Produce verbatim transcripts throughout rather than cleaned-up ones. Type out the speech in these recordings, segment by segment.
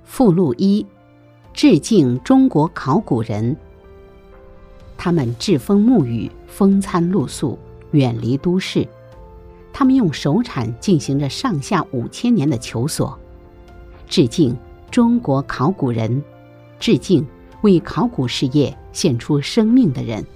附录一：致敬中国考古人。他们栉风沐雨，风餐露宿，远离都市。他们用手铲进行着上下五千年的求索。致敬中国考古人，致敬为考古事业献出生命的人。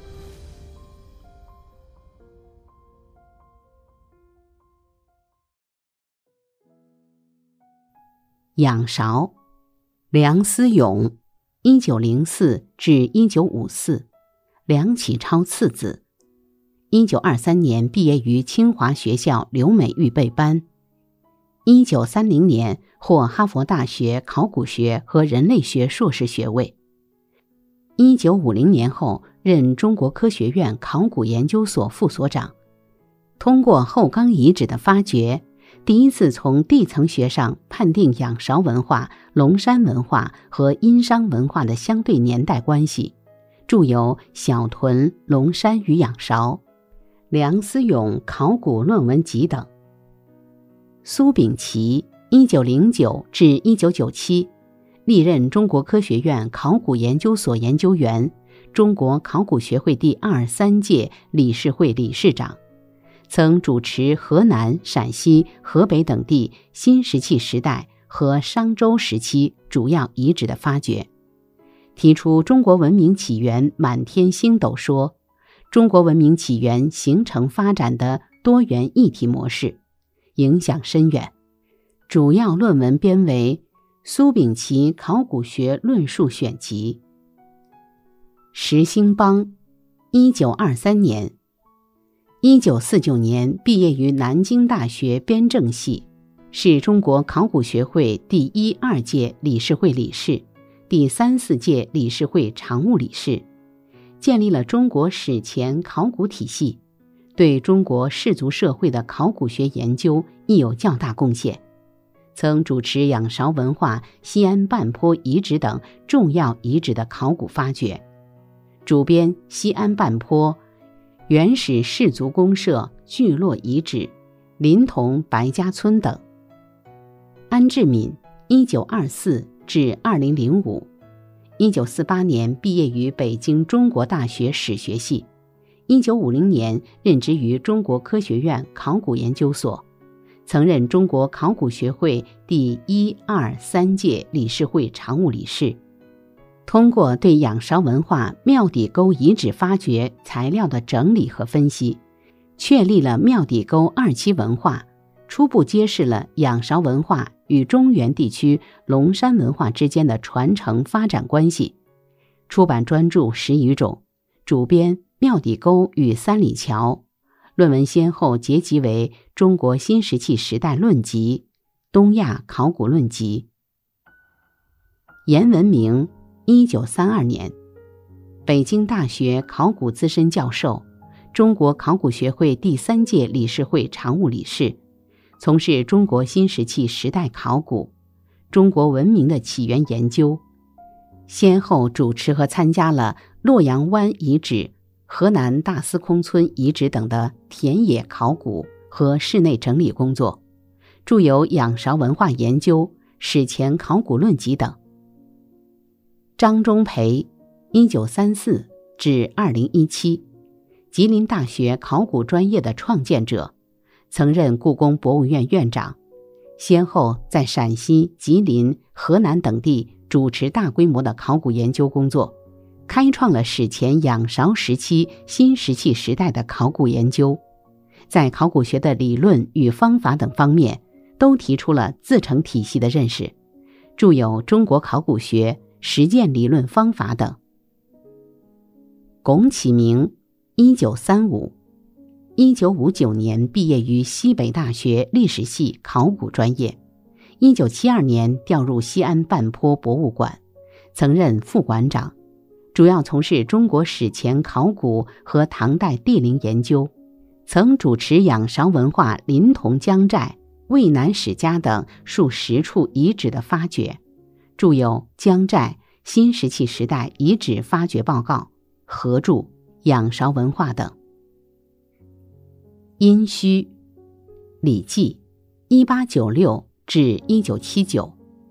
仰韶，梁思永，一九零四至一九五四，梁启超次子。一九二三年毕业于清华学校留美预备班。一九三零年获哈佛大学考古学和人类学硕士学位。一九五零年后任中国科学院考古研究所副所长。通过后岗遗址的发掘，第一次从地层学上判定仰韶文化、龙山文化和殷商文化的相对年代关系，著有《小屯、龙山与仰韶》、梁思永考古论文集等。苏秉琦，一九零九至一九九七，历任中国科学院考古研究所研究员，中国考古学会第二十三届理事会理事长，曾主持河南、陕西、河北等地新石器时代和商周时期主要遗址的发掘，提出中国文明起源满天星斗说，中国文明起源形成发展的多元一体模式，影响深远。主要论文编为《苏秉琦考古学论述选集》。石兴邦，一九二三年，一九四九年毕业于南京大学编政系，是中国考古学会第一、二届理事会理事，第三、四届理事会常务理事，建立了中国史前考古体系，对中国氏族社会的考古学研究亦有较大贡献，曾主持仰韶文化西安半坡遗址等重要遗址的考古发掘，主编西安半坡原始氏族公社聚落遗址、临潼白家村等。安志敏，一九二四至二零零五，一九四八年毕业于北京中国大学史学系，一九五零年任职于中国科学院考古研究所，曾任中国考古学会第一、二、三届理事会常务理事。通过对仰韶文化庙底沟遗址发掘材料的整理和分析，确立了庙底沟二期文化，初步揭示了仰韶文化与中原地区龙山文化之间的传承发展关系，出版专著十余种，主编《庙底沟与三里桥》，论文先后结集为《中国新石器时代论集》、《东亚考古论集》。严文明，一九三二年，北京大学考古资深教授，中国考古学会第三届理事会常务理事，从事中国新石器时代考古、中国文明的起源研究，先后主持和参加了洛阳湾遗址、河南大司空村遗址等的田野考古和室内整理工作，著有《仰韶文化研究》、《史前考古论集》等。张忠培，一九三四至二零一七，吉林大学考古专业的创建者，曾任故宫博物院院长，先后在陕西、吉林、河南等地主持大规模的考古研究工作，开创了史前仰韶时期新石器时代的考古研究，在考古学的理论与方法等方面都提出了自成体系的认识，著有《中国考古学实践理论方法》等。龚启明，一九三五，一九五九年毕业于西北大学历史系考古专业，一九七二年调入西安半坡博物馆，曾任副馆长，主要从事中国史前考古和唐代地陵研究，曾主持仰韶文化临潼江寨、渭南史家等数十处遗址的发掘，著有《江寨新石器时代遗址发掘报告》、合著《仰韶文化》等。殷墟，李济，一八九六至一九七九，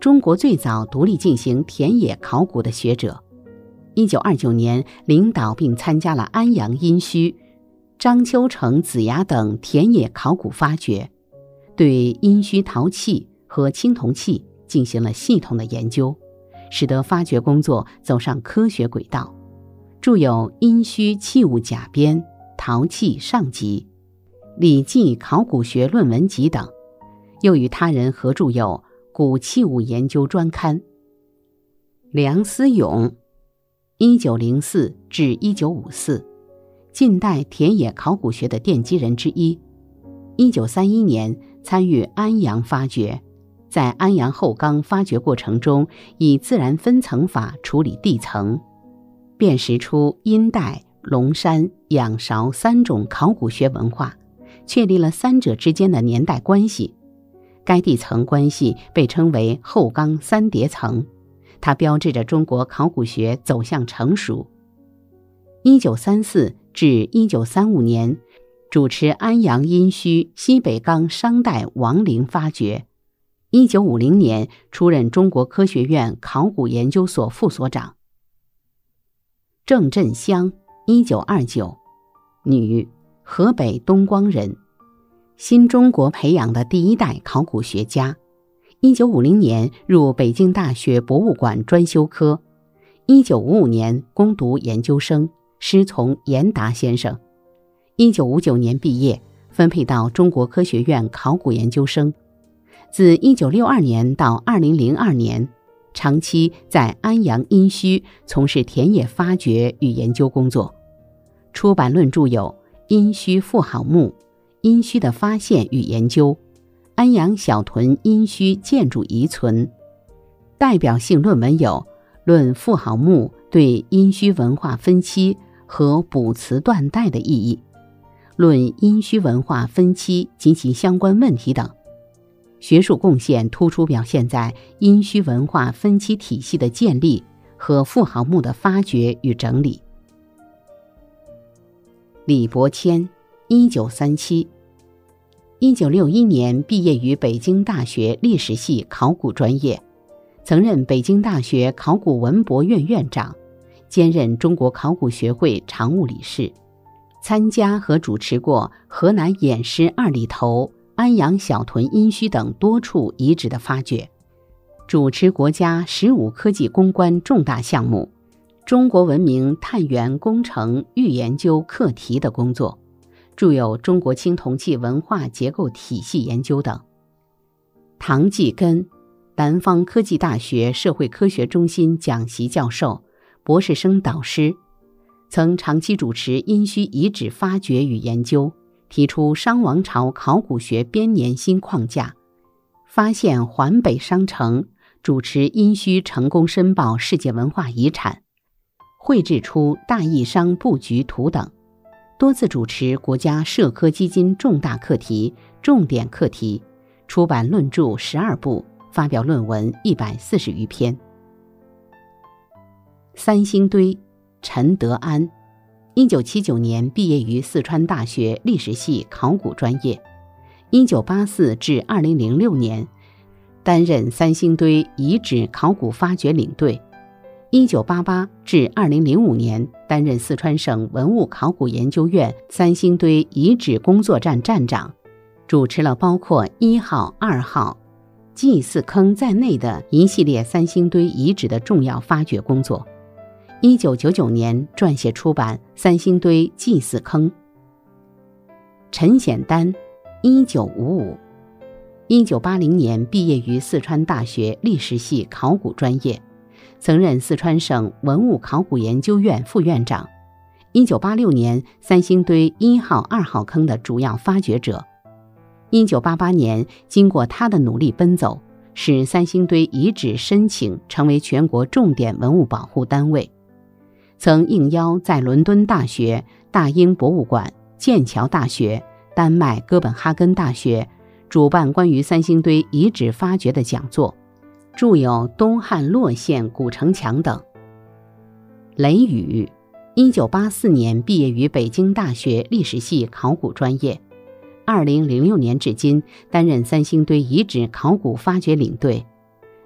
中国最早独立进行田野考古的学者。一九二九年，领导并参加了安阳殷墟、章丘城子崖等田野考古发掘，对殷墟陶器和青铜器进行了系统的研究，使得发掘工作走上科学轨道。著有《殷墟器物甲编》《陶器上集》《礼记考古学论文集》等，又与他人合著有《古器物研究专刊》。梁思永一九零四至一九五四，近代田野考古学的奠基人之一。一九三一年参与安阳发掘，在安阳后冈发掘过程中，以自然分层法处理地层，辨识出殷代、龙山、仰韶三种考古学文化，确立了三者之间的年代关系。该地层关系被称为后冈三叠层，它标志着中国考古学走向成熟。一九三四至一九三五年，主持安阳殷墟西北冈商代王陵发掘。一九五零年出任中国科学院考古研究所副所长。郑振香一九二九，女，河北东光人，新中国培养的第一代考古学家。一九五零年入北京大学博物馆专修科，一九五五年攻读研究生，师从严达先生。一九五九年毕业，分配到中国科学院考古研究生。自一九六二年到二零零二年，长期在安阳殷墟从事田野发掘与研究工作。出版论著有《殷墟妇好墓》《殷墟的发现与研究》《安阳小屯殷墟建筑遗存》。代表性论文有《论妇好墓对殷墟文化分期和卜辞断代的意义》《论殷墟文化分期及其相关问题》等。学术贡献突出表现在殷墟文化分期体系的建立和妇好墓的发掘与整理。李伯谦一九三七，一九六一年毕业于北京大学历史系考古专业，曾任北京大学考古文博院院长，兼任中国考古学会常务理事，参加和主持过河南偃师二里头、安阳小屯殷墟等多处遗址的发掘，主持国家十五科技攻关重大项目、中国文明探源工程预研究课题的工作，著有《中国青铜器文化结构体系研究》等。唐继根，南方科技大学社会科学中心讲席教授、博士生导师，曾长期主持殷墟遗址发掘与研究，提出商王朝考古学编年新框架，发现环北商城，主持殷墟成功申报世界文化遗产，绘制出大义商布局图等，多次主持国家社科基金重大课题、重点课题，出版论著十二部，发表论文一百四十余篇。三星堆，陈德安一九七九年毕业于四川大学历史系考古专业，一九八四至二零零六年担任三星堆遗址考古发掘领队，一九八八至二零零五年担任四川省文物考古研究院三星堆遗址工作站站长，主持了包括一号、二号、祭祀坑在内的一系列三星堆遗址的重要发掘工作。一九九九年撰写出版《三星堆祭祀坑》。陈显丹一九五五，一九八零年毕业于四川大学历史系考古专业，曾任四川省文物考古研究院副院长，一九八六年三星堆一号、二号坑的主要发掘者。一九八八年，经过他的努力奔走，使三星堆遗址申请成为全国重点文物保护单位。曾应邀在伦敦大学、大英博物馆、剑桥大学、丹麦哥本哈根大学主办关于三星堆遗址发掘的讲座，著有《东汉洛县古城墙》等。雷宇一九八四年毕业于北京大学历史系考古专业，二零零六年至今担任三星堆遗址考古发掘领队。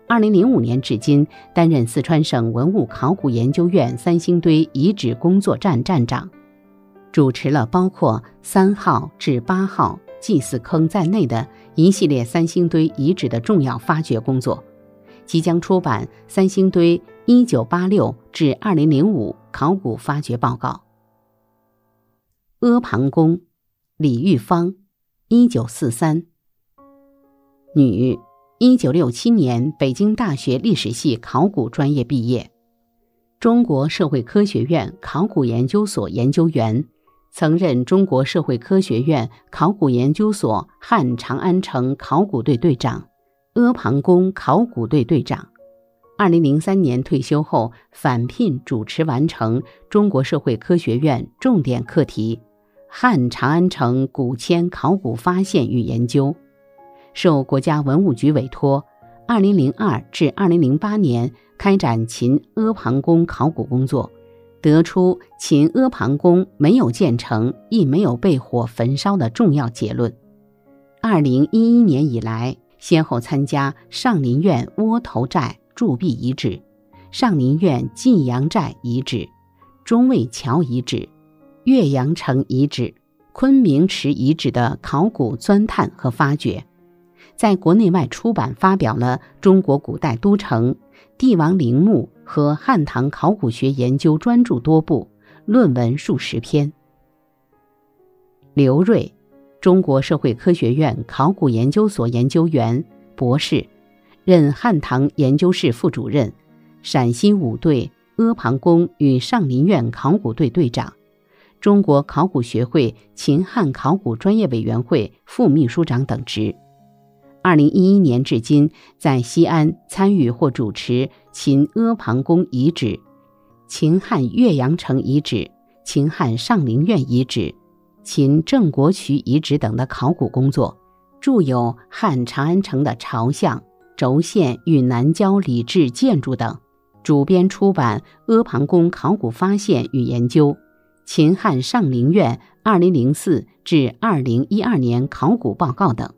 二零零五年至今担任四川省文物考古研究院三星堆遗址工作站站长，主持了包括三号至八号祭祀坑在内的一系列三星堆遗址的重要发掘工作。即将出版《三星堆一九八六至二零零五考古发掘报告》。阿房宫，李玉芳，一九四三，女，一九六七年北京大学历史系考古专业毕业，中国社会科学院考古研究所研究员，曾任中国社会科学院考古研究所汉长安城考古队队长、阿房宫考古队队长。二零零三年退休后返聘主持完成中国社会科学院重点课题汉长安城古迁考古发现与研究，受国家文物局委托，二零零二至二零零八年开展秦阿房宫考古工作，得出秦阿房宫没有建成，亦没有被火焚烧的重要结论。二零一一年以来，先后参加上林苑窝头寨铸币遗址、上林苑晋阳寨遗址、中卫桥遗址、岳阳城遗址、昆明池遗址的考古钻探和发掘，在国内外出版发表了《中国古代都城、帝王陵墓和汉唐考古学研究》专著多部，论文数十篇。刘瑞，中国社会科学院考古研究所研究员、博士，任汉唐研究室副主任，陕西五队阿房宫与上林苑考古队队长，中国考古学会秦汉考古专业委员会副秘书长等职。二零一一年至今，在西安参与或主持秦阿房宫遗址、秦汉岳阳城遗址、秦汉上林苑遗址、秦郑国渠遗址等的考古工作，著有《汉长安城的朝向、轴线与南郊礼制建筑》等，主编出版《阿房宫考古发现与研究》、秦汉上林苑二零零四至二零一二年考古报告等。